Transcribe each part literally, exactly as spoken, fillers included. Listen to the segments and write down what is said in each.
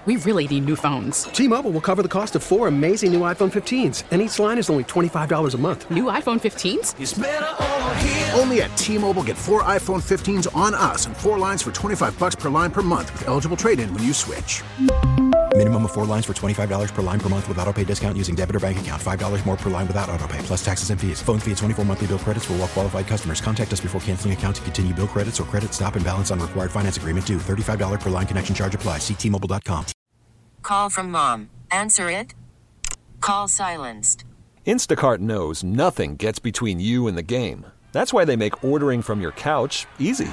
We really need new phones. T-Mobile will cover the cost of four amazing new iPhone fifteens, and each line is only twenty-five dollars a month. New iPhone fifteens? It's better over here. Only at T-Mobile, get four iPhone fifteens on us and four lines for twenty-five dollars per line per month with eligible trade-in when you switch. Minimum of four lines for twenty-five dollars per line per month with autopay discount using debit or bank account. five dollars more per line without autopay, plus taxes and fees. Phone fee at twenty-four monthly bill credits for well-qualified customers. Contact us before canceling account to continue bill credits or credit stop and balance on required finance agreement due. thirty-five dollars per line connection charge applies. See T Mobile dot com. Call from mom. Answer it. Call silenced. Instacart knows nothing gets between you and the game. That's why they make ordering from your couch easy.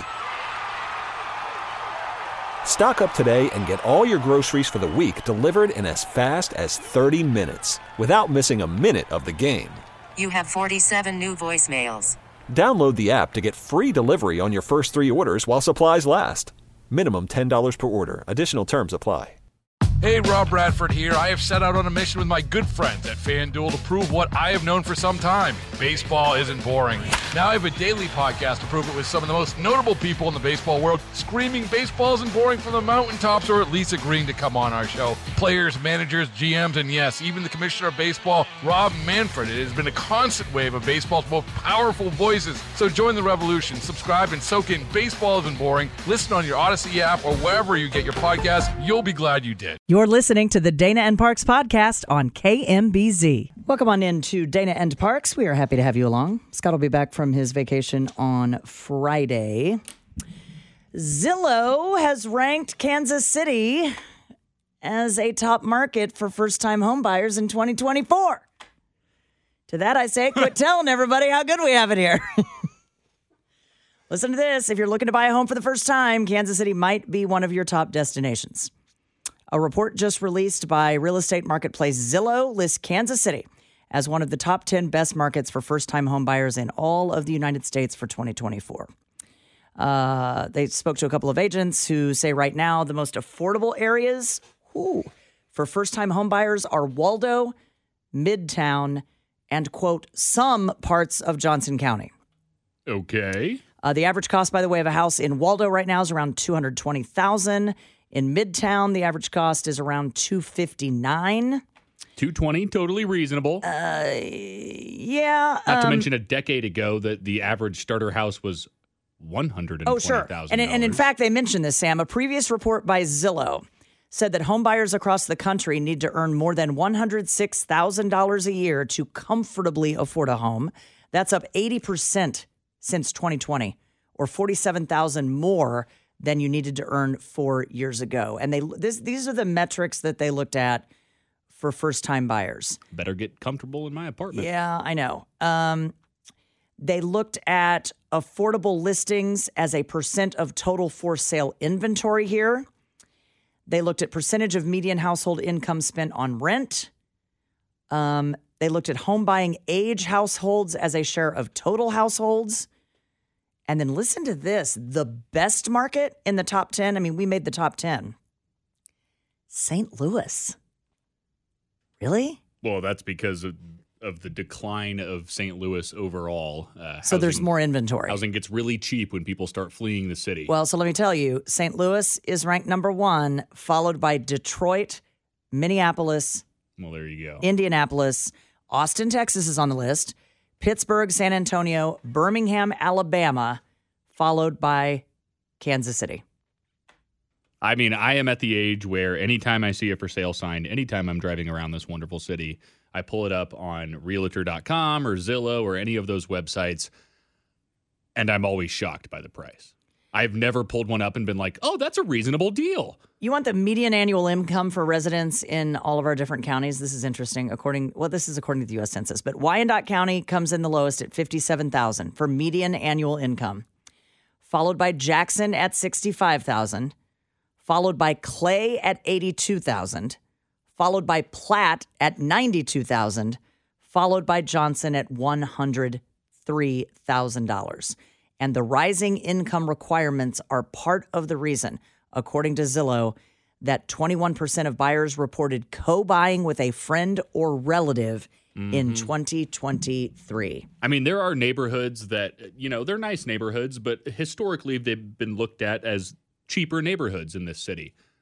Stock up today and get all your groceries for the week delivered in as fast as thirty minutes without missing a minute of the game. You have forty-seven new voicemails. Download the app to get free delivery on your first three orders while supplies last. Minimum ten dollars per order. Additional terms apply. Hey, Rob Bradford here. I have set out on a mission with my good friends at FanDuel to prove what I have known for some time. Baseball isn't boring. Now I have a daily podcast to prove it with some of the most notable people in the baseball world, screaming baseball isn't boring from the mountaintops, or at least agreeing to come on our show. Players, managers, G Ms, and yes, even the commissioner of baseball, Rob Manfred. It has been a constant wave of baseball's most powerful voices. So join the revolution. Subscribe and soak in Baseball Isn't Boring. Listen on your Odyssey app or wherever you get your podcasts. You'll be glad you did. You're listening to the Dana and Parks podcast on K M B Z. Welcome on in to Dana and Parks. We are happy to have you along. Scott will be back from his vacation on Friday. Zillow has ranked Kansas City as a top market for first-time home buyers in twenty twenty-four. To that I say, quit telling everybody how good we have it here. Listen to this. If you're looking to buy a home for the first time, Kansas City might be one of your top destinations. A report just released by real estate marketplace Zillow lists Kansas City as one of the top ten best markets for first-time home buyers in all of the United States for twenty twenty-four. Uh, they spoke to a couple of agents who say right now the most affordable areas whew, for first-time home buyers are Waldo, Midtown, and, quote, some parts of Johnson County. Okay. Uh, the average cost, by the way, of a house in Waldo right now is around two hundred twenty thousand dollars. In Midtown, the average cost is around two hundred fifty-nine thousand dollars. two hundred twenty, totally reasonable. Uh, yeah. Not um, to mention a decade ago that the average starter house was one hundred twenty thousand dollars. Oh, sure. And, and in fact, they mentioned this, Sam. A previous report by Zillow said that home buyers across the country need to earn more than one hundred six thousand dollars a year to comfortably afford a home. That's up eighty percent since twenty twenty, or forty-seven thousand dollars more than you needed to earn four years ago. And they this, these are the metrics that they looked at for first-time buyers. Better get comfortable in my apartment. Yeah, I know. Um, they looked at affordable listings as a percent of total for-sale inventory here. They looked at percentage of median household income spent on rent. Um, they looked at home buying age households as a share of total households. And then listen to this, the best market in the top ten. I mean, we made the top ten. Saint Louis. Really? Well, that's because of, of the decline of Saint Louis overall. Uh, so housing, there's more inventory. Housing gets really cheap when people start fleeing the city. Well, so let me tell you, Saint Louis is ranked number one, followed by Detroit, Minneapolis. Well, there you go. Indianapolis. Austin, Texas is on the list. Pittsburgh, San Antonio, Birmingham, Alabama, followed by Kansas City. I mean, I am at the age where anytime I see a for sale sign, anytime I'm driving around this wonderful city, I pull it up on realtor dot com or Zillow or any of those websites, and I'm always shocked by the price. I've never pulled one up and been like, oh, that's a reasonable deal. You want the median annual income for residents in all of our different counties? This is interesting. According, well, this is according to the U S Census, but Wyandotte County comes in the lowest at fifty-seven thousand dollars for median annual income, followed by Jackson at sixty-five thousand dollars, followed by Clay at eighty-two thousand dollars, followed by Platte at ninety-two thousand dollars, followed by Johnson at one hundred three thousand dollars. And the rising income requirements are part of the reason, according to Zillow, that twenty-one percent of buyers reported co-buying with a friend or relative mm-hmm. in twenty twenty-three. I mean, there are neighborhoods that, you know, they're nice neighborhoods, but historically they've been looked at as cheaper neighborhoods in this city.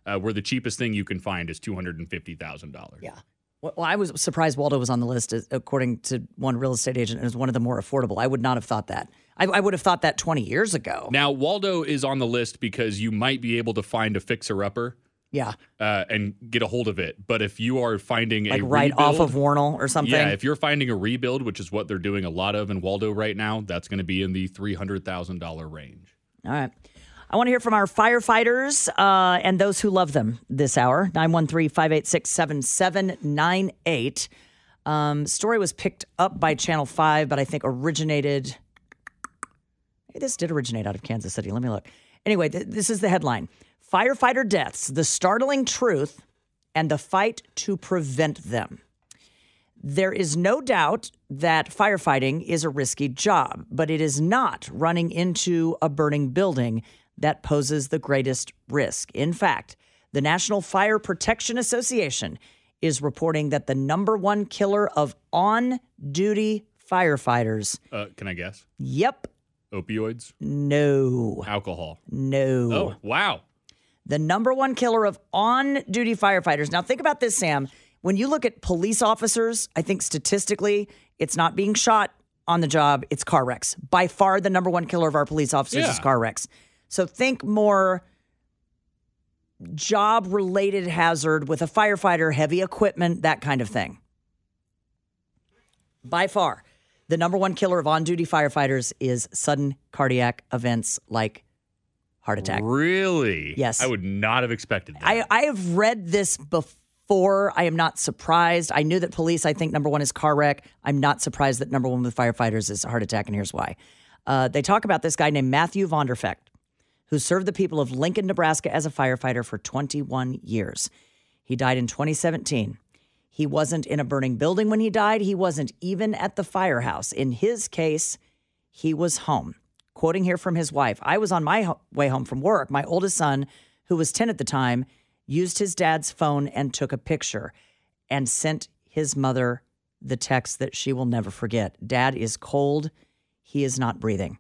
uh, where the cheapest thing you can find is two hundred fifty thousand dollars. Yeah. Well, I was surprised Waldo was on the list, according to one real estate agent, as one of the more affordable. I would not have thought that. I, I would have thought that twenty years ago. Now, Waldo is on the list because you might be able to find a fixer-upper. Yeah. Uh, and get a hold of it. But if you are finding like a right rebuild, off of Warnell or something. Yeah, if you're finding a rebuild, which is what they're doing a lot of in Waldo right now, that's going to be in the three hundred thousand dollars range. All right. I want to hear from our firefighters uh, and those who love them this hour. nine one three, five eight six, seven seven nine eight. Um, story was picked up by Channel five, but I think originated. Hey, this did originate out of Kansas City. Let me look. Anyway, th- this is the headline. Firefighter deaths, the startling truth and the fight to prevent them. There is no doubt that firefighting is a risky job, but it is not running into a burning building that poses the greatest risk. In fact, the National Fire Protection Association is reporting that the number one killer of on-duty firefighters. Uh, can I guess? Yep. Opioids? No. Alcohol? No. Oh, wow. The number one killer of on-duty firefighters. Now, think about this, Sam. When you look at police officers, I think statistically, it's not being shot on the job, it's car wrecks. By far, the number one killer of our police officers Yeah. is car wrecks. So think more job-related hazard with a firefighter, heavy equipment, that kind of thing. By far, the number one killer of on-duty firefighters is sudden cardiac events like heart attack. Really? Yes. I would not have expected that. I, I have read this before. I am not surprised. I knew that police, I think, number one is car wreck. I'm not surprised that number one with firefighters is heart attack, and here's why. Uh, they talk about this guy named Matthew Vonderfecht, who served the people of Lincoln, Nebraska as a firefighter for twenty-one years. He died in twenty seventeen. He wasn't in a burning building when he died. He wasn't even at the firehouse. In his case, he was home. Quoting here from his wife, I was on my ho- way home from work. My oldest son, who was ten at the time, used his dad's phone and took a picture and sent his mother the text that she will never forget. Dad is cold. He is not breathing.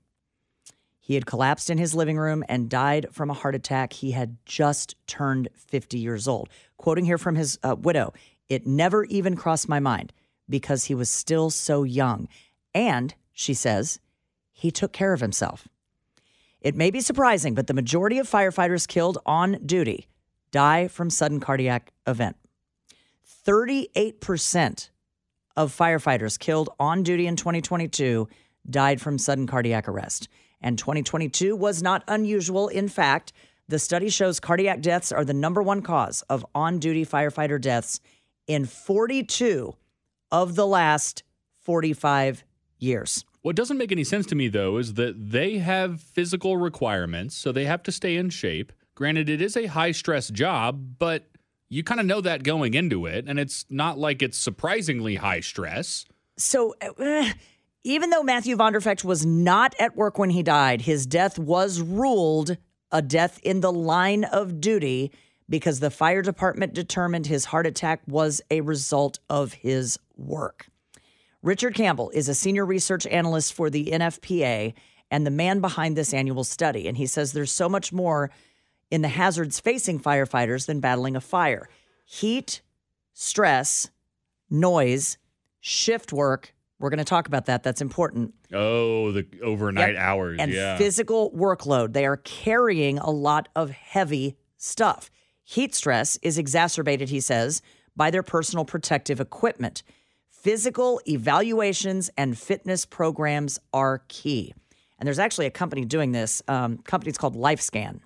He had collapsed in his living room and died from a heart attack. He had just turned fifty years old. Quoting here from his uh, widow, it never even crossed my mind because he was still so young. And, she says, he took care of himself. It may be surprising, but the majority of firefighters killed on duty die from sudden cardiac event. thirty-eight percent of firefighters killed on duty in twenty twenty-two died from sudden cardiac arrest. And twenty twenty-two was not unusual. In fact, the study shows cardiac deaths are the number one cause of on-duty firefighter deaths in forty-two of the last forty-five years. What doesn't make any sense to me, though, is that they have physical requirements, so they have to stay in shape. Granted, it is a high-stress job, but you kind of know that going into it, and it's not like it's surprisingly high stress. So uh, even though Matthew Vonderfecht was not at work when he died, his death was ruled a death in the line of duty because the fire department determined his heart attack was a result of his work. Richard Campbell is a senior research analyst for the N F P A and the man behind this annual study. And he says there's so much more in the hazards facing firefighters than battling a fire. Heat, stress, noise, shift work. We're going to talk about that. That's important. Oh, the overnight Yep. hours. And yeah. physical workload. They are carrying a lot of heavy stuff. Heat stress is exacerbated, he says, by their personal protective equipment. Physical evaluations and fitness programs are key. And there's actually a company doing this. Um, company's called LifeScan.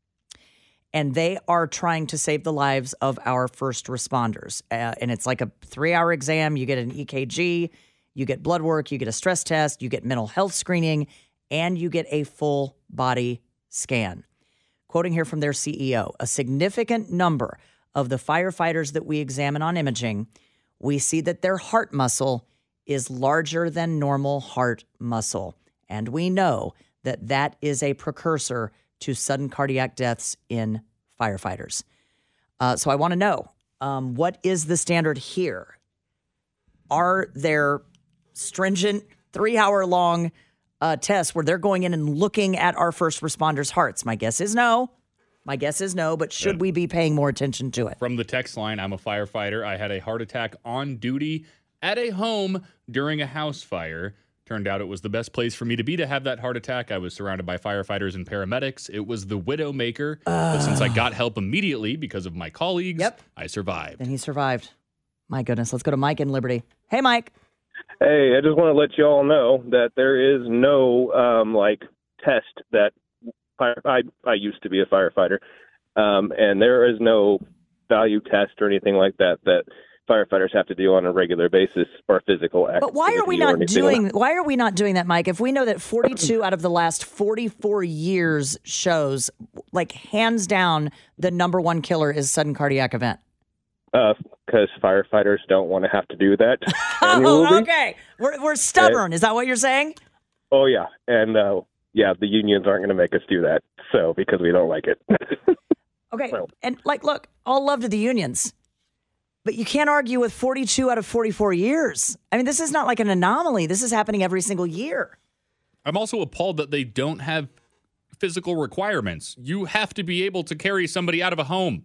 And they are trying to save the lives of our first responders. Uh, and it's like a three-hour exam. You get an E K G, you get blood work, you get a stress test, you get mental health screening, and you get a full body scan. Quoting here from their C E O, a significant number of the firefighters that we examine on imaging, we see that their heart muscle is larger than normal heart muscle. And we know that that is a precursor to sudden cardiac deaths in firefighters. Uh, so I want to know, um, what is the standard here? Are there stringent three-hour-long uh, tests where they're going in and looking at our first responders' hearts? My guess is no. My guess is no, but should we be paying more attention to it? From the text line, I'm a firefighter. I had a heart attack on duty at a home during a house fire. Turned out it was the best place for me to be to have that heart attack. I was surrounded by firefighters and paramedics. It was the Widowmaker. Uh, but since I got help immediately because of my colleagues, yep. I survived. And he survived. My goodness. Let's go to Mike in Liberty. Hey, Mike. Hey, I just want to let you all know that there is no, um, like, test that fire, I, I used to be a firefighter, um, and there is no value test or anything like that that firefighters have to do on a regular basis or physical activity. But why are we not doing like why are we not doing that, Mike? If we know that forty-two out of the last forty-four years shows, like, hands down, the number one killer is sudden cardiac event. Uh, because firefighters don't want to have to do that. Oh, okay. We're we're stubborn. And, is that what you're saying? Oh, yeah. And, uh, yeah, the unions aren't going to make us do that. So, because we don't like it. Okay. So. And, like, look, all love to the unions. But you can't argue with forty-two out of forty-four years. I mean, this is not like an anomaly. This is happening every single year. I'm also appalled that they don't have physical requirements. You have to be able to carry somebody out of a home.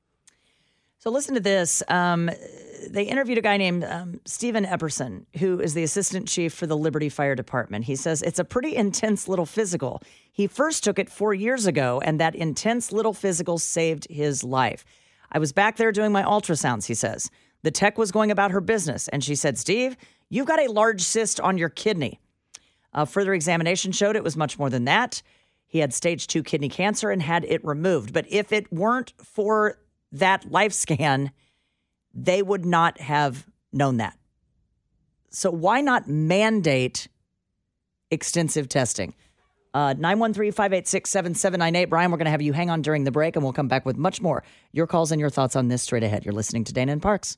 So listen to this. Um, they interviewed a guy named um, Stephen Epperson, who is the assistant chief for the Liberty Fire Department. He says it's a pretty intense little physical. He first took it four years ago, and that intense little physical saved his life. I was back there doing my ultrasounds, he says. The tech was going about her business, and she said, Steve, you've got a large cyst on your kidney. A further examination showed it was much more than that. He had stage two kidney cancer and had it removed. But if it weren't for that life scan, they would not have known that. So why not mandate extensive testing? Uh, nine one three, five eight six, seven seven nine eight. Brian, we're going to have you hang on during the break, and we'll come back with much more. Your calls and your thoughts on this straight ahead. You're listening to Dana and Parks.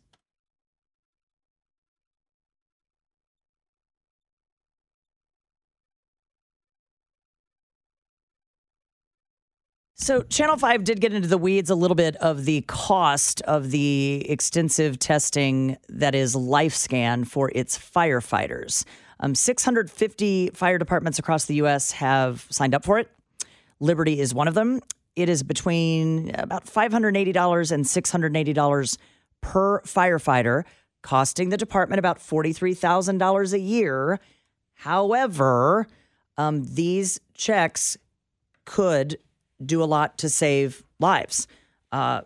So Channel five did get into the weeds a little bit of the cost of the extensive testing that is LifeScan for its firefighters. Um, six hundred fifty fire departments across the U S have signed up for it. Liberty is one of them. It is between about five hundred eighty dollars and six hundred eighty dollars per firefighter, costing the department about forty-three thousand dollars a year. However, um, these checks could do a lot to save lives. Uh,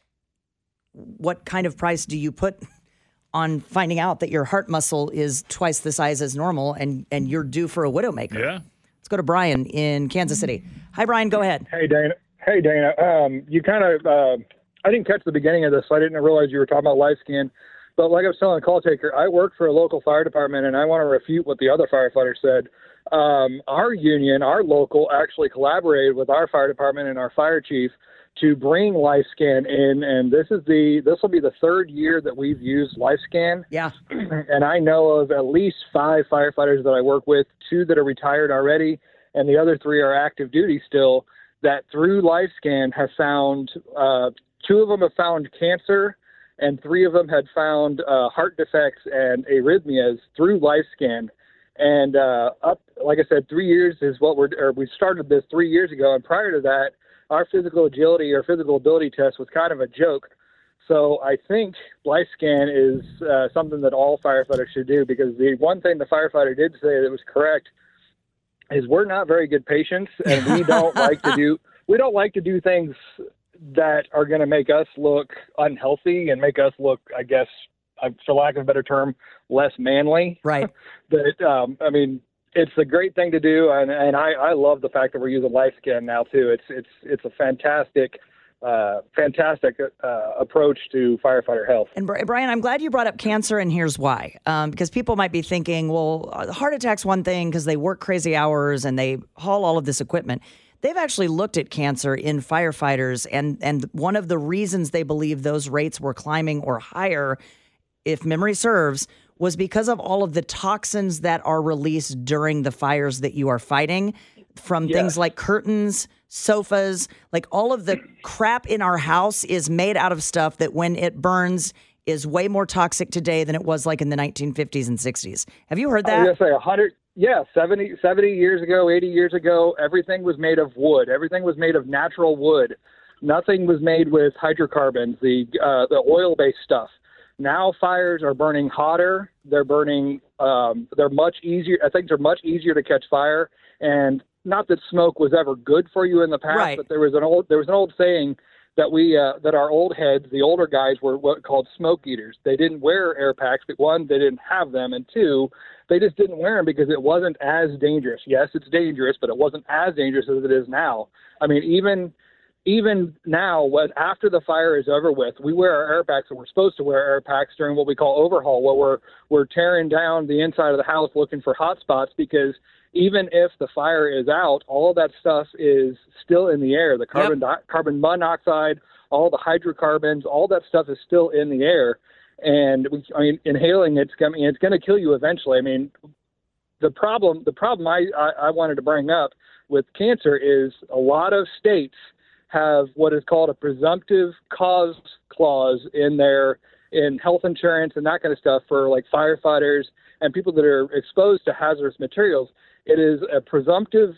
what kind of price do you put on finding out that your heart muscle is twice the size as normal and, and you're due for a Widowmaker? Yeah. Let's go to Brian in Kansas City. Hi, Brian. Go ahead. Hey, Dana. Hey, Dana. Um, you kind of, uh, I didn't catch the beginning of this, so I didn't realize you were talking about LifeScan. But like I was telling the call taker, I work for a local fire department, and I want to refute what the other firefighter said. Um, our union, our local, actually collaborated with our fire department and our fire chief to bring LifeScan in, and this is the this will be the third year that we've used LifeScan. Yeah. And I know of at least five firefighters that I work with, two that are retired already, and the other three are active duty still, that through LifeScan have found, uh, two of them have found cancer, and three of them had found uh, heart defects and arrhythmias through LifeScan. And uh, up, like I said, three years is what we're, or we started this three years ago. And prior to that, our physical agility or physical ability test was kind of a joke. So I think LifeScan is uh, something that all firefighters should do, because the one thing the firefighter did say that was correct is we're not very good patients, and we don't like to do, we don't like to do things that are going to make us look unhealthy and make us look, I guess, for lack of a better term, less manly. Right. But, um, I mean, it's a great thing to do, and, and I, I love the fact that we're using LifeScan now, too. It's it's it's a fantastic, uh, fantastic uh, approach to firefighter health. And, Brian, I'm glad you brought up cancer, and here's why. Um, because people might be thinking, well, a heart attack's one thing because they work crazy hours and they haul all of this equipment. They've actually looked at cancer in firefighters, and, and one of the reasons they believe those rates were climbing or higher, if memory serves, was because of all of the toxins that are released during the fires that you are fighting, from Yes. things like curtains, sofas, like all of the crap in our house is made out of stuff that when it burns is way more toxic today than it was like in the nineteen fifties and sixties. Have you heard I that? was going to say one hundred, yeah, seventy, seventy years ago, eighty years ago, everything was made of wood. Everything was made of natural wood. Nothing was made with hydrocarbons, the uh, the oil-based stuff. Now fires are burning hotter. They're burning. Um, they're much easier. I think they're much easier to catch fire. And not that smoke was ever good for you in the past, right. but there was an old there was an old saying that we uh, that our old heads, the older guys, were what called smoke eaters. They didn't wear air packs, but one, they didn't have them, and two, they just didn't wear them because it wasn't as dangerous. Yes, it's dangerous, but it wasn't as dangerous as it is now. I mean, even even now, when after the fire is over with, we wear our air packs, and we're supposed to wear air packs during what we call overhaul, where we're we're tearing down the inside of the house looking for hot spots, because even if the fire is out, all of that stuff is still in the air. The carbon yep. di- carbon monoxide, all the hydrocarbons, all that stuff is still in the air. And we, I mean, inhaling it's going it's going to kill you eventually. I mean, the problem the problem I, I, I wanted to bring up with cancer is a lot of states have what is called a presumptive cause clause in their in health insurance and that kind of stuff for like firefighters and people that are exposed to hazardous materials. It is a presumptive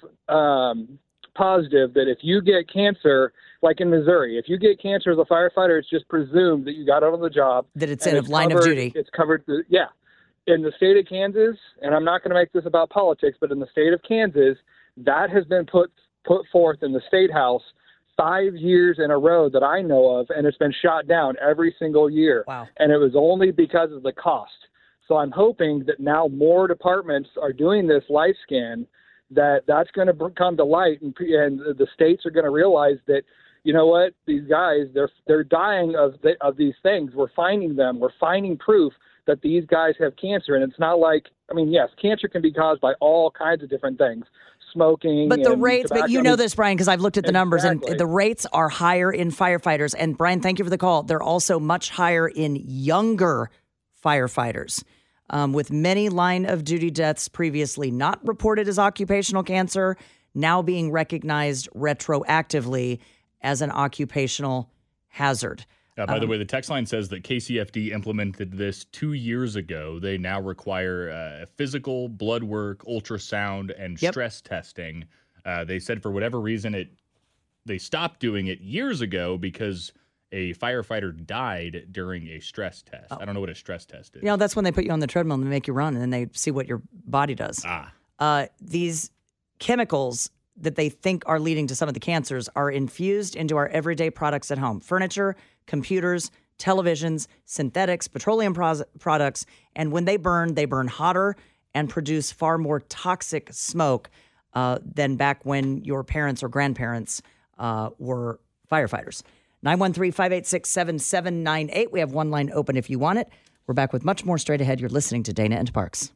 um, positive that if you get cancer, like in Missouri, if you get cancer as a firefighter, it's just presumed that you got out on the job. That it's in a line covered, of duty. It's covered. To, yeah. In the state of Kansas, and I'm not going to make this about politics, but in the state of Kansas, that has been put put forth in the State House five years in a row that I know of, and it's been shot down every single year. Wow. And it was only because of the cost. So I'm hoping that now more departments are doing this life scan, that that's going to come to light, and, and the states are going to realize that, you know what, these guys, they're they're dying of the, of these things. We're finding them. We're finding proof that these guys have cancer. And it's not like, I mean, yes, cancer can be caused by all kinds of different things. Smoking. But the and rates, tobacco. but you know this, Brian, because I've looked at the numbers, Exactly. and the rates are higher in firefighters. And Brian, thank you for the call. They're also much higher in younger firefighters, um, with many line of duty deaths previously not reported as occupational cancer, now being recognized retroactively as an occupational hazard. Uh, by um, the way, the text line says that K C F D implemented this two years ago. They now require uh, physical, blood work, ultrasound, and Yep. stress testing. Uh, they said for whatever reason it they stopped doing it years ago because a firefighter died during a stress test. I don't know what a stress test is. You know, that's when they put you on the treadmill and they make you run, and then they see what your body does. Ah. Uh, these chemicals that they think are leading to some of the cancers are infused into our everyday products at home. Furniture, computers, televisions, synthetics, petroleum pros- products. And when they burn, they burn hotter and produce far more toxic smoke uh, than back when your parents or grandparents uh, were firefighters. nine one three, five eight six, seven seven nine eight. We have one line open if you want it. We're back with much more straight ahead. You're listening to Dana and Parks.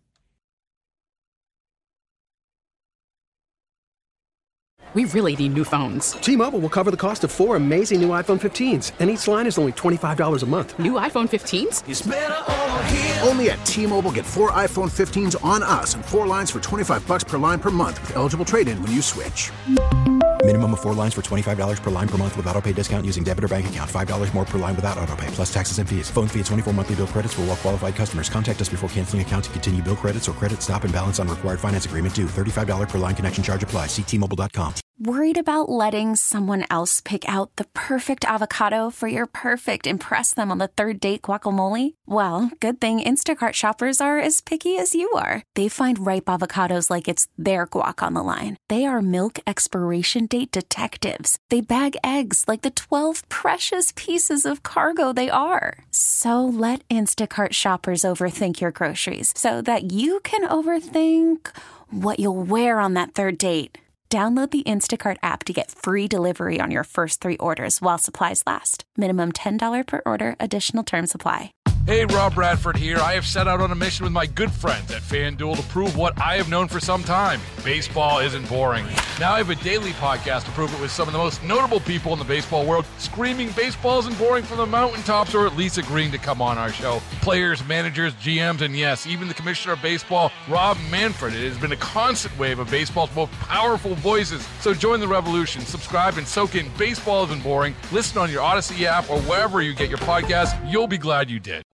We really need new phones. T-Mobile will cover the cost of four amazing new iPhone fifteens, and each line is only twenty-five dollars a month. New iPhone fifteens? It's better over here. Only at T-Mobile, get four iPhone fifteens on us and four lines for twenty-five bucks per line per month with eligible trade-in when you switch. Minimum of four lines for twenty-five dollars per line per month with autopay discount using debit or bank account. five dollars more per line without autopay, plus taxes and fees. Phone fee at twenty-four monthly bill credits for well-qualified customers. Contact us before canceling account to continue bill credits or credit stop and balance on required finance agreement due. thirty-five dollars per line connection charge applies. See T Mobile dot com. Worried about letting someone else pick out the perfect avocado for your perfect impress them on the third date guacamole? Well, good thing Instacart shoppers are as picky as you are. They find ripe avocados like it's their guac on the line. They are milk expiration date detectives. They bag eggs like the twelve precious pieces of cargo they are. So let Instacart shoppers overthink your groceries so that you can overthink what you'll wear on that third date. Download the Instacart app to get free delivery on your first three orders while supplies last. Minimum ten dollars per order. Additional terms apply. Hey, Rob Bradford here. I have set out on a mission with my good friends at FanDuel to prove what I have known for some time. Baseball isn't boring. Now I have a daily podcast to prove it with some of the most notable people in the baseball world, screaming baseball isn't boring from the mountaintops, or at least agreeing to come on our show. Players, managers, G Ms, and yes, even the commissioner of baseball, Rob Manfred. It has been a constant wave of baseball's most powerful voices. So join the revolution. Subscribe and soak in Baseball Isn't Boring. Listen on your Odyssey app or wherever you get your podcast. You'll be glad you did.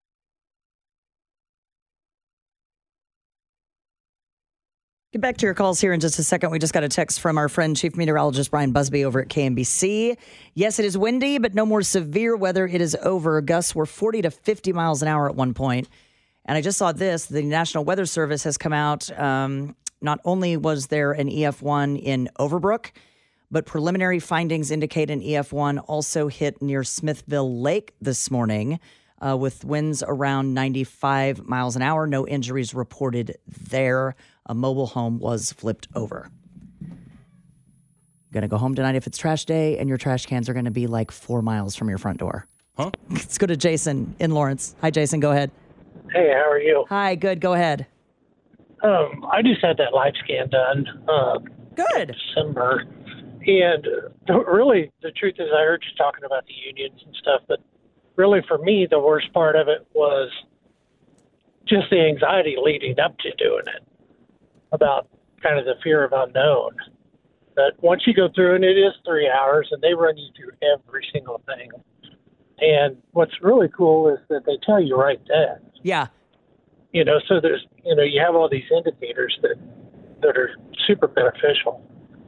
Get back to your calls here in just a second. We just got a text from our friend, Chief Meteorologist Brian Busby over at K M B C. Yes, it is windy, but no more severe weather. It is over. Gusts were forty to fifty miles an hour at one point. And I just saw this. The National Weather Service has come out. Um, not only was there an E F one in Overbrook, but preliminary findings indicate an E F one also hit near Smithville Lake this morning uh, with winds around ninety-five miles an hour. No injuries reported there. A mobile home was flipped over. Going to go home tonight if it's trash day, and your trash cans are going to be like four miles from your front door. Huh? Let's go to Jason in Lawrence. Hi, Jason. Go ahead. Hey, how are you? Hi, good. Go ahead. Um, I just had that live scan done. Uh, good. December. And uh, really, the truth is I heard you talking about the unions and stuff, but really for me, the worst part of it was just the anxiety leading up to doing it, about kind of the fear of unknown. But once you go through, and it is three hours, and they run you through every single thing. And what's really cool is that they tell you right then. Yeah. You know, so there's, you know, you have all these indicators that that are super beneficial.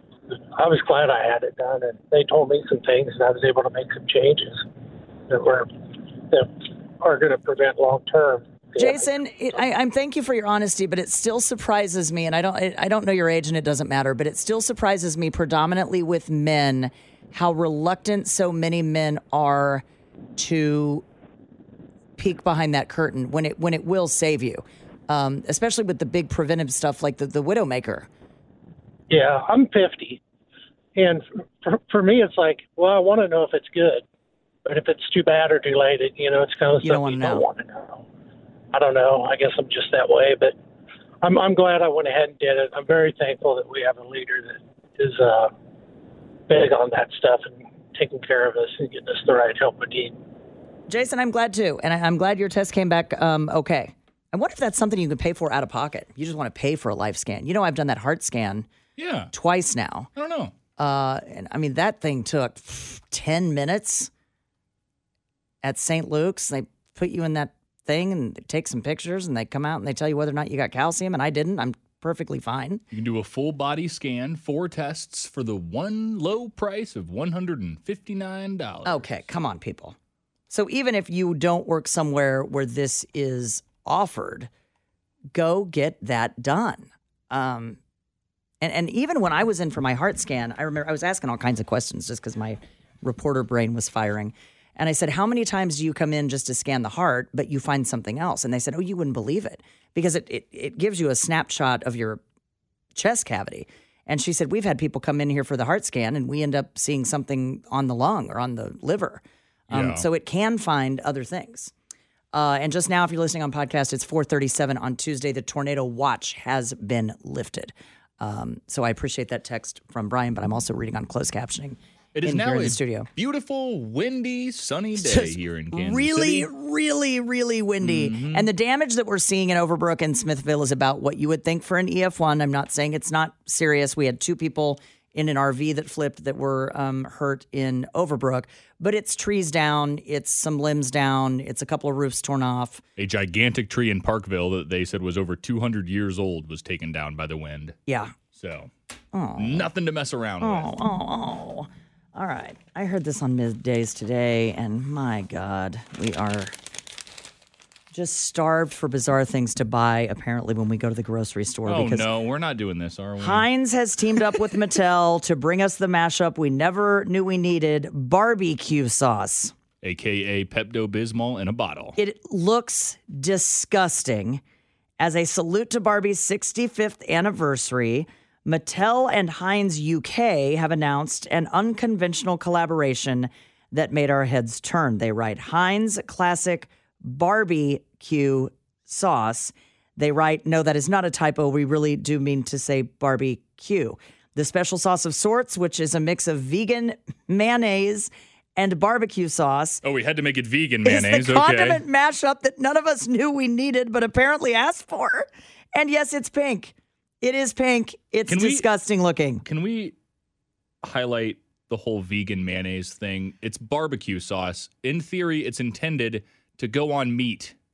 I was glad I had it done, and they told me some things, and I was able to make some changes that were that are going to prevent long term. Jason, it, I, I'm thank you for your honesty, but it still surprises me, and I don't I, I don't know your age, and it doesn't matter, but it still surprises me predominantly with men how reluctant so many men are to peek behind that curtain when it when it will save you, um, especially with the big preventive stuff like the, the Widowmaker. Yeah, I'm fifty, and for, for me, it's like, well, I want to know if it's good, but if it's too bad or too late, it, you know, it's kind of you stuff don't want to you know. don't want to know. I don't know. I guess I'm just that way, but I'm I'm glad I went ahead and did it. I'm very thankful that we have a leader that is uh, big on that stuff and taking care of us and getting us the right help we need. Jason, I'm glad too, and I, I'm glad your test came back um, okay. I wonder if that's something you can pay for out of pocket. You just want to pay for a life scan. You know, I've done that heart scan. Yeah. Twice now. I don't know. Uh, and I mean, that thing took ten minutes at Saint Luke's. They put you in that thing and they take some pictures and they come out and they tell you whether or not you got calcium. And I didn't. I'm perfectly fine. You can do a full body scan, four tests for the one low price of one hundred fifty-nine dollars. Okay, come on, people. So even if you don't work somewhere where this is offered, go get that done. Um, And and even when I was in for my heart scan, I remember I was asking all kinds of questions just because my reporter brain was firing. And I said, how many times do you come in just to scan the heart, but you find something else? And they said, oh, you wouldn't believe it. Because it, it, it gives you a snapshot of your chest cavity. And she said, we've had people come in here for the heart scan, and we end up seeing something on the lung or on the liver. Um, Yeah. So it can find other things. Uh, and just now, if you're listening on podcast, it's four thirty-seven on Tuesday. The tornado watch has been lifted. Um, so I appreciate that text from Brian, but I'm also reading on closed captioning. It is in now here in a the studio. beautiful, windy, sunny day Just here in Kansas really, City. really, really windy. Mm-hmm. And the damage that we're seeing in Overbrook and Smithville is about what you would think for an E F one. I'm not saying it's not serious. We had two people in an R V that flipped that were um, hurt in Overbrook, but it's trees down, it's some limbs down, it's a couple of roofs torn off. A gigantic tree in Parkville that they said was over two hundred years old was taken down by the wind. Yeah. So, oh. nothing to mess around oh, with. Oh, oh. All right. I heard this on middays today, and my God, we are just starved for bizarre things to buy, apparently, when we go to the grocery store. Oh, because no, we're not doing this, are we? Heinz has teamed up with Mattel to bring us the mashup we never knew we needed, barbecue sauce. A K A Pepto-Bismol in a bottle. It looks disgusting. As a salute to Barbie's sixty-fifth anniversary, Mattel and Heinz U K have announced an unconventional collaboration that made our heads turn. They write Heinz Classic Barbecue Sauce. They write, no, that is not a typo. We really do mean to say barbecue. The special sauce of sorts, which is a mix of vegan mayonnaise and barbecue sauce. Oh, we had to make it vegan mayonnaise. It's the okay. condiment mashup that none of us knew we needed, but apparently asked for. And yes, it's pink. It is pink. It's Can we- disgusting looking. Can we highlight the whole vegan mayonnaise thing? It's barbecue sauce. In theory, it's intended to go on meat.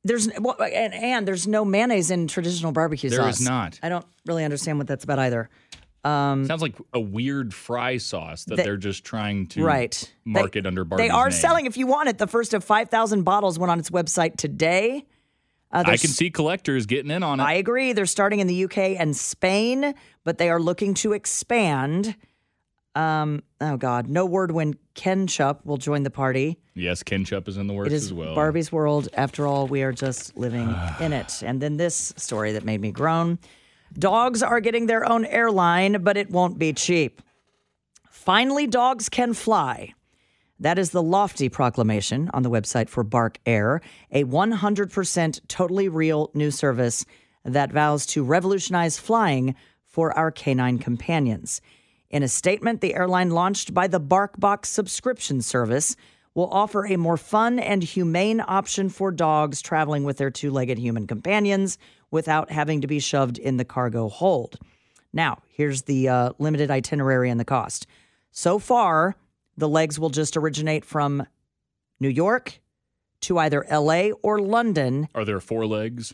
There's well, and, and there's no mayonnaise in traditional barbecue There sauce. is not. I don't really understand what that's about either. Um, Sounds like a weird fry sauce that They- they, are just trying to right. market They- under Barbie's They are name. selling, if you want it, the first of five thousand bottles went on its website today. Uh, I there's- can see collectors getting in on it. I agree. They're starting in the U K and Spain, but they are looking to expand. Um, oh, God. No word when Ketchup will join the party. Yes, ketchup is in the works It is as well. Barbie's world. After all, we are just living in it. And then this story that made me groan. Dogs are getting their own airline, but it won't be cheap. Finally, dogs can fly. That is the lofty proclamation on the website for Bark Air, a one hundred percent totally real new service that vows to revolutionize flying for our canine companions. In a statement, the airline launched by the BarkBox subscription service will offer a more fun and humane option for dogs traveling with their two-legged human companions without having to be shoved in the cargo hold. Now, here's the uh, limited itinerary and the cost. So far, the legs will just originate from New York to either L A or London. Are there four legs?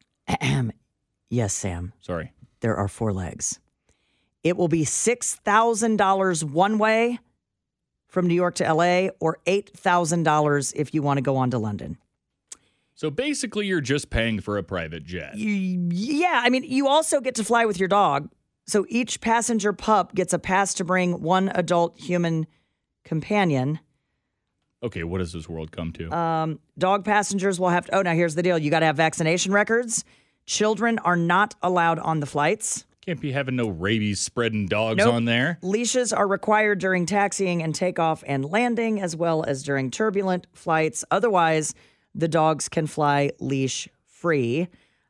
Yes, Sam. Sorry. There are four legs. It will be six thousand dollars one way from New York to L A or eight thousand dollars if you want to go on to London. So basically, you're just paying for a private jet. Yeah, I mean, you also get to fly with your dog. So each passenger pup gets a pass to bring one adult human companion. Okay, what does this world come to? Um, dog passengers will have to, oh, now here's the deal. You got to have vaccination records. Children are not allowed on the flights. Can't be having no rabies spreading dogs Nope. on there. Leashes are required during taxiing and takeoff and landing, as well as during turbulent flights. Otherwise, the dogs can fly leash free.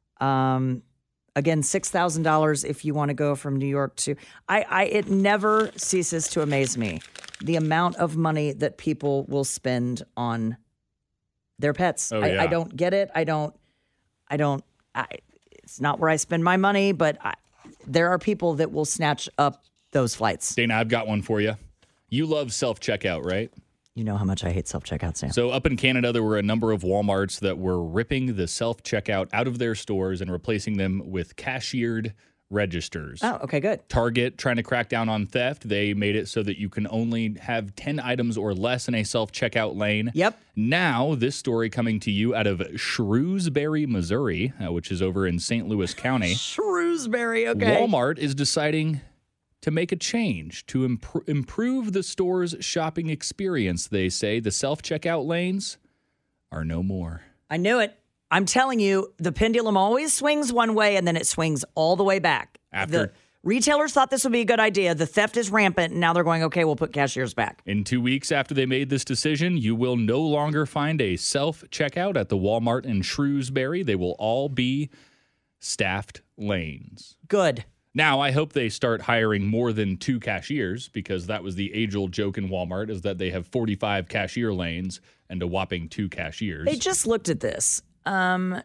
Um, again, six thousand dollars if you want to go from New York to... I, I. It never ceases to amaze me, the amount of money that people will spend on their pets. Oh, I, yeah. I don't get it. I don't... I don't... I, it's not where I spend my money, but I, there are people that will snatch up those flights. Dana, I've got one for you. You love self-checkout, right? You know how much I hate self-checkout, Sam. So up in Canada, there were a number of Walmarts that were ripping the self-checkout out of their stores and replacing them with cashiered registers. Oh, okay, good. Target, trying to crack down on theft, they made it so that you can only have ten items or less in a self-checkout lane. Yep. Now, this story coming to you out of Shrewsbury, Missouri, uh, which is over in Saint Louis County. Shrewsbury, okay. Walmart is deciding to make a change to imp- improve the store's shopping experience. They say the self-checkout lanes are no more. I knew it. I'm telling you, the pendulum always swings one way and then it swings all the way back. After- the retailers thought this would be a good idea. The theft is rampant, and now they're going, okay, we'll put cashiers back. In two weeks after they made this decision, you will no longer find a self-checkout at the Walmart in Shrewsbury. They will all be staffed lanes. Good. Now, I hope they start hiring more than two cashiers, because that was the age-old joke in Walmart, is that they have forty-five cashier lanes and a whopping two cashiers. They just looked at this. Um,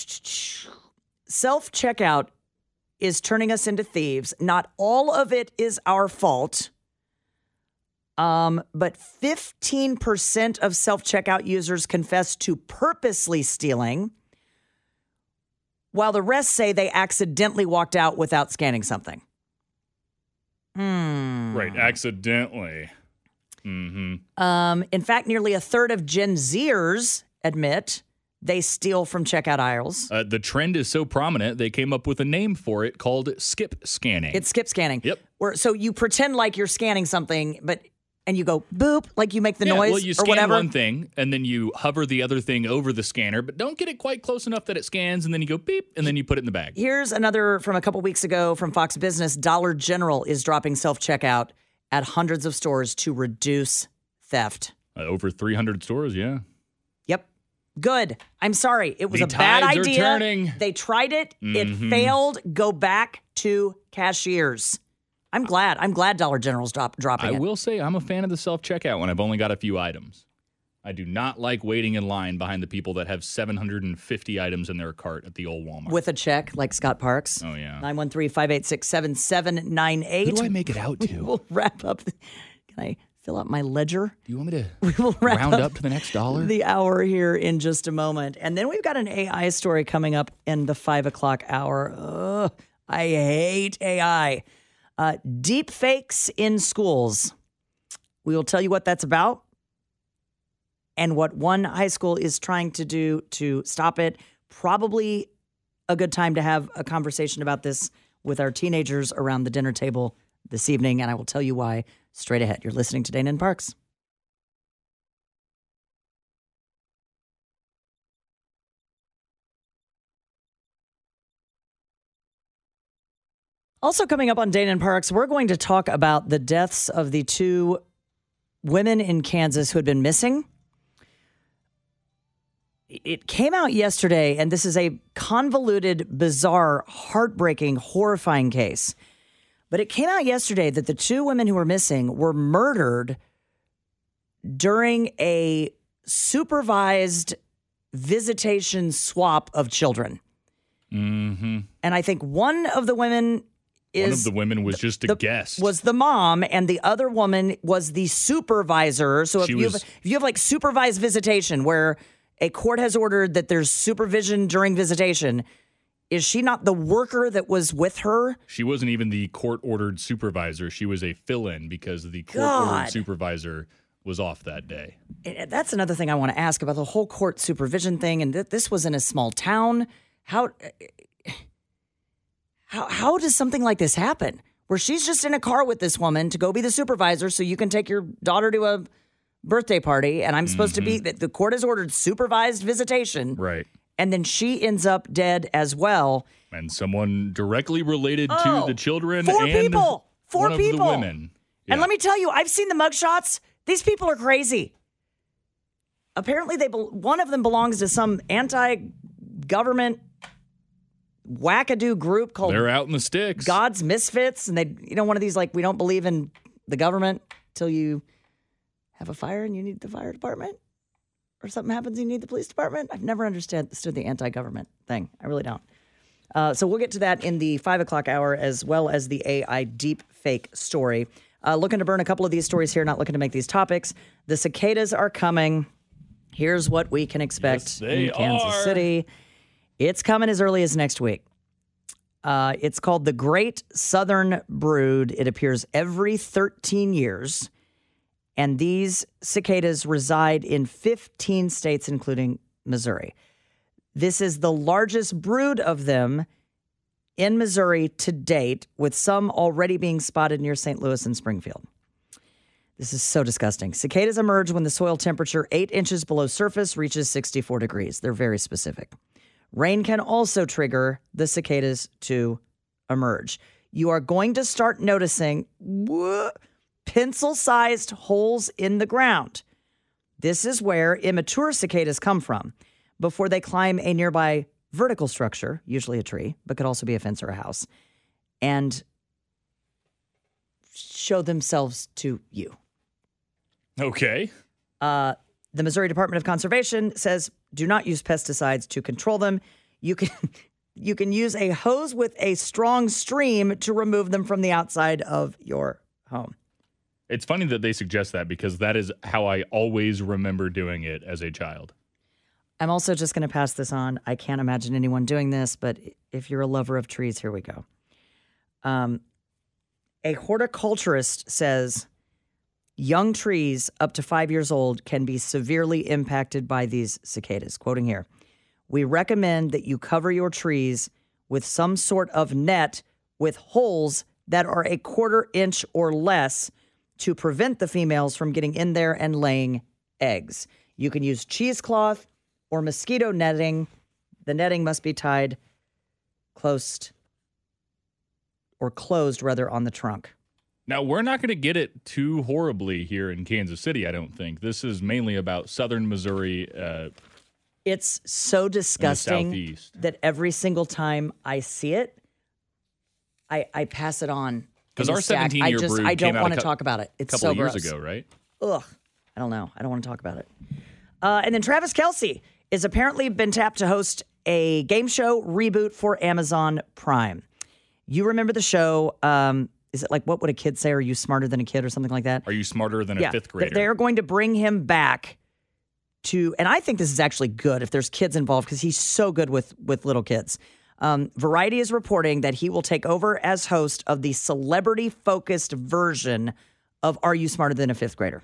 self-checkout is turning us into thieves. Not all of it is our fault. Um, but fifteen percent of self-checkout users confess to purposely stealing, while the rest say they accidentally walked out without scanning something. Hmm. Right, accidentally. Mm-hmm. Um, in fact, nearly a third of Gen Zers admit they steal from checkout aisles. Uh, the trend is so prominent, they came up with a name for it called skip scanning. It's skip scanning. Yep. Where, so you pretend like you're scanning something, but and you go boop, like you make the yeah, noise well, you or scan whatever. one thing, and then you hover the other thing over the scanner, but don't get it quite close enough that it scans, and then you go beep, and then you put it in the bag. Here's another from a couple weeks ago from Fox Business. Dollar General is dropping self-checkout at hundreds of stores to reduce theft. Uh, over three hundred stores, yeah. Yep. Good. I'm sorry. It was The a bad tides are idea. turning. They tried it. It Mhm. failed. Go back to cashiers. I'm glad. I'm glad Dollar General's drop, dropping I it. will say I'm a fan of the self-checkout when I've only got a few items. I do not like waiting in line behind the people that have seven hundred fifty items in their cart at the old Walmart. With a check, like Scott Parks. Oh, yeah. nine one three, five eight six, seven seven nine eight. Who do I make it out to? We'll wrap up. The, can I fill out my ledger. Do you want me to we will round up, up to the next dollar? The hour here in just a moment. And then we've got an A I story coming up in the five o'clock hour. Ugh, I hate A I. Uh, deep fakes in schools. We will tell you what that's about and what one high school is trying to do to stop it. Probably a good time to have a conversation about this with our teenagers around the dinner table this evening, and I will tell you why straight ahead. You're listening to Dana and Parks. Also coming up on Dana and Parks, we're going to talk about the deaths of the two women in Kansas who had been missing. It came out yesterday, and this is a convoluted, bizarre, heartbreaking, horrifying case. But it came out yesterday that the two women who were missing were murdered during a supervised visitation swap of children. Mm-hmm. And I think one of the women is... One of the women was just a the, guest. Was the mom, and the other woman was the supervisor. So if She you, was- have, if you have like supervised visitation where a court has ordered that there's supervision during visitation, is she not the worker that was with her? She wasn't even the court-ordered supervisor. She was a fill-in because the God. court-ordered supervisor was off that day. And that's another thing I want to ask about the whole court supervision thing. And th- this was in a small town. How, how, how does something like this happen? Where she's just in a car with this woman to go be the supervisor so you can take your daughter to a birthday party, and I'm supposed Mm-hmm. to be, the court has ordered supervised visitation. Right. And then she ends up dead as well. And someone directly related Oh, to the children Four and people. Four one people. of the women. Yeah. And let me tell you, I've seen the mugshots. These people are crazy. Apparently, they be- one of them belongs to some anti-government wackadoo group called They're out in the sticks. God's Misfits. And they, you know, one of these, like, we don't believe in the government till you have a fire and you need the fire department, or something happens and you need the police department. I've never understood the anti-government thing. I really don't. Uh, so we'll get to that in the five o'clock hour, as well as the A I deep fake story. Uh, looking to burn a couple of these stories here, not looking to make these topics. The cicadas are coming. Here's what we can expect Yes, they in Kansas are. City. It's coming as early as next week. Uh, it's called the Great Southern Brood. It appears every thirteen years. And these cicadas reside in fifteen states, including Missouri. This is the largest brood of them in Missouri to date, with some already being spotted near Saint Louis and Springfield. This is so disgusting. Cicadas emerge when the soil temperature eight inches below surface reaches sixty-four degrees. They're very specific. Rain can also trigger the cicadas to emerge. You are going to start noticing whoa, pencil-sized holes in the ground. This is where immature cicadas come from before they climb a nearby vertical structure, usually a tree, but could also be a fence or a house, and show themselves to you. Okay. Uh, the Missouri Department of Conservation says do not use pesticides to control them. You can you can use a hose with a strong stream to remove them from the outside of your home. It's funny that they suggest that because that is how I always remember doing it as a child. I'm also just going to pass this on. I can't imagine anyone doing this, but if you're a lover of trees, here we go. Um, a horticulturist says young trees up to five years old can be severely impacted by these cicadas. Quoting here, we recommend that you cover your trees with some sort of net with holes that are a quarter inch or less to prevent the females from getting in there and laying eggs. You can use cheesecloth or mosquito netting. The netting must be tied close or closed, rather, on the trunk. Now, we're not going to get it too horribly here in Kansas City, I don't think. This is mainly about southern Missouri. Uh, it's so disgusting southeast. that every single time I see it, I, I pass it on. Because our seventeen-year I just, brood I don't came out want a to cou- talk about it. It's couple so of years gross. ago, right? Ugh. I don't know. I don't want to talk about it. Uh, and then Travis Kelce is apparently been tapped to host a game show reboot for Amazon Prime. You remember the show, um, is it like, what would a kid say? Are you smarter than a kid or something like that? Are you smarter than a yeah, fifth grader? They're going to bring him back to, and I think this is actually good if there's kids involved because he's so good with, with little kids. Um, Variety is reporting that he will take over as host of the celebrity-focused version of Are You Smarter Than a Fifth Grader?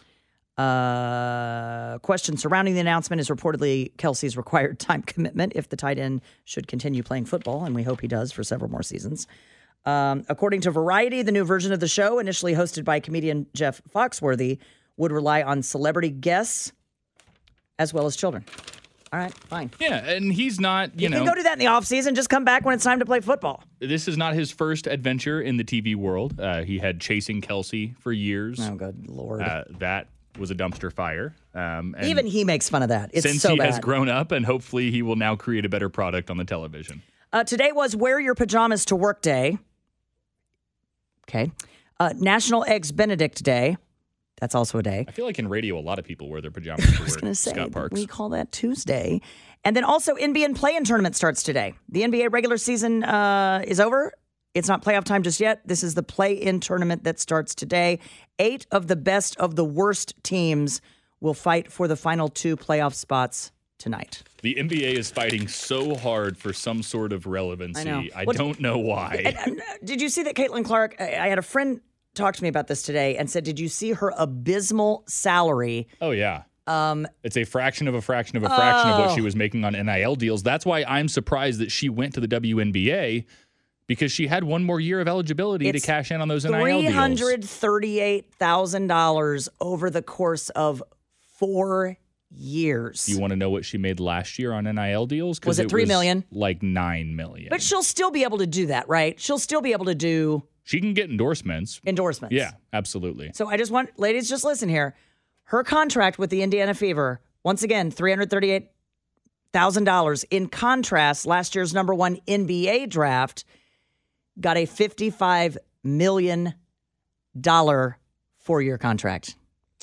Uh, question surrounding the announcement is reportedly Kelsey's required time commitment if the tight end should continue playing football, and we hope he does for several more seasons. Um, according to Variety, the new version of the show, initially hosted by comedian Jeff Foxworthy, would rely on celebrity guests as well as children. All right, fine. Yeah, and he's not, you, you know. can go do that in the offseason. Just come back when it's time to play football. This is not his first adventure in the T V world. Uh, he had Chasing Kelsey for years. Oh, good Lord. Uh, that was a dumpster fire. Um, and Even he makes fun of that. It's since so he bad. has grown up, and hopefully he will now create a better product on the television. Uh, today was Wear Your Pajamas to Work Day. Okay. Uh, National Eggs Benedict Day. That's also a day. I feel like in radio, a lot of people wear their pajamas to I was work. going to say, Scott Parks. we call that Tuesday. And then also N B A play-in tournament starts today. The N B A regular season uh, is over. It's not playoff time just yet. This is the play-in tournament that starts today. Eight of the best of the worst teams will fight for the final two playoff spots tonight. The N B A is fighting so hard for some sort of relevancy. I know. I What- don't know why. And, and, uh, did you see that Caitlin Clark, I, I had a friend talk to me about this today and said, did you see her abysmal salary? Oh, yeah. Um, It's a fraction of a fraction of a fraction of what Oh. she was making on N I L deals. That's why I'm surprised that she went to the W N B A, because she had one more year of eligibility It's to cash in on those N I L three deals. hundred thirty-eight thousand dollars over the course of four years. Do you want to know what she made last year on N I L deals? 'Cause Was it three million? Like nine million. But she'll still be able to do that, right? She'll still be able to do She can get endorsements. endorsements. Yeah, absolutely. So I just want, ladies, just listen here. Her contract with the Indiana Fever, once again, three hundred thirty-eight thousand dollars. In contrast, last year's number one N B A draft got a fifty-five million dollars four-year contract.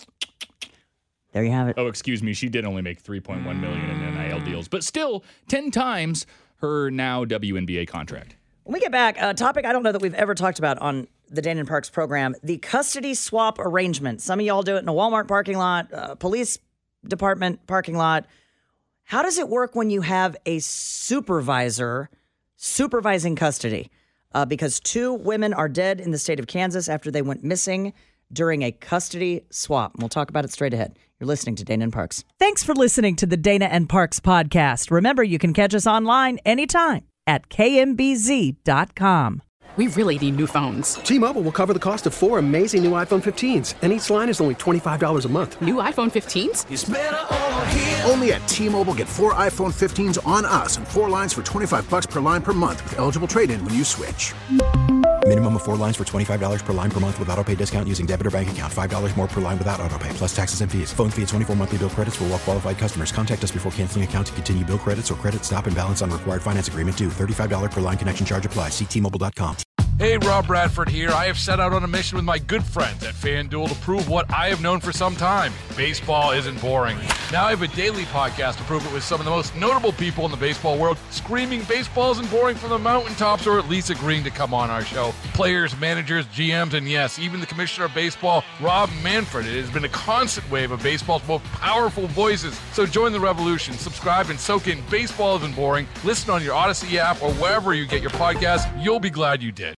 There you have it. Oh, excuse me. She did only make three point one million dollars in N I L deals, but still ten times her now W N B A contract. When we get back, a topic I don't know that we've ever talked about on the Dana and Parks program, the custody swap arrangement. Some of y'all do it in a Walmart parking lot, uh, police department parking lot. How does it work when you have a supervisor supervising custody? Uh, because two women are dead in the state of Kansas after they went missing during a custody swap. And we'll talk about it straight ahead. You're listening to Dana and Parks. Thanks for listening to the Dana and Parks podcast. Remember, you can catch us online anytime at K M B Z dot com. We really need new phones. T-Mobile will cover the cost of four amazing new iPhone fifteens, and each line is only twenty-five dollars a month. New iPhone fifteens? It's better over here. Only at T-Mobile, get four iPhone fifteens on us and four lines for twenty-five bucks per line per month with eligible trade-in when you switch. Minimum of four lines for twenty-five dollars per line per month with autopay discount using debit or bank account. five dollars more per line without autopay, plus taxes and fees. Phone fee at twenty-four monthly bill credits for well-qualified customers. Contact us before canceling account to continue bill credits or credit stop and balance on required finance agreement due. thirty-five dollars per line connection charge applies. See T Mobile dot com. Hey, Rob Bradford here. I have set out on a mission with my good friends at FanDuel to prove what I have known for some time. Baseball isn't boring. Now I have a daily podcast to prove it with some of the most notable people in the baseball world, screaming baseball isn't boring from the mountaintops, or at least agreeing to come on our show. Players, managers, G Ms, and yes, even the commissioner of baseball, Rob Manfred. It has been a constant wave of baseball's most powerful voices. So join the revolution. Subscribe and soak in Baseball Isn't Boring. Listen on your Odyssey app or wherever you get your podcasts. You'll be glad you did.